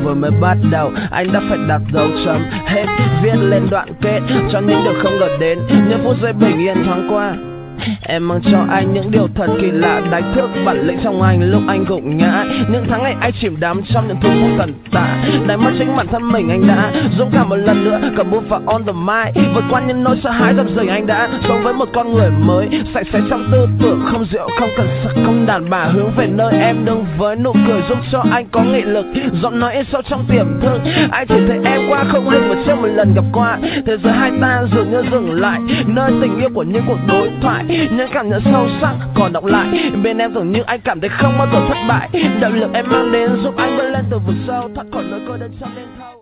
vừa mới bắt đầu anh đã phải đặt dấu chấm hết, viết lên đoạn kết cho những điều không ngờ đến, những phút giây bình yên thoáng qua. Em mang cho anh những điều thật kỳ lạ, đánh thức bản lĩnh trong anh lúc anh gục ngã. Những tháng ngày anh chìm đắm trong những thú vui tàn tạ, đánh mất chính bản thân mình anh đã dũng cảm một lần nữa, cầm bút và on the mic, vượt qua những nỗi sợ hãi dập dềnh. Anh đã sống với một con người mới, sạch sẽ trong tư tưởng, không rượu, không cần sắc, không đàn bà, hướng về nơi em đứng với nụ cười giúp cho anh có nghị lực. Giọng nói in sâu trong tiềm thức, anh chỉ thấy em qua không linh, và chưa một lần gặp qua. Thế giới hai ta dường như dừng lại, nơi tình yêu của những cuộc đối thoại, những cảm nhận sâu sắc còn đọng lại. Bên em dường như anh cảm thấy không bao giờ thất bại, động lực em mang đến giúp anh vươn lên từ vực sâu, thoát khỏi nỗi cô đơn trong đêm thâu.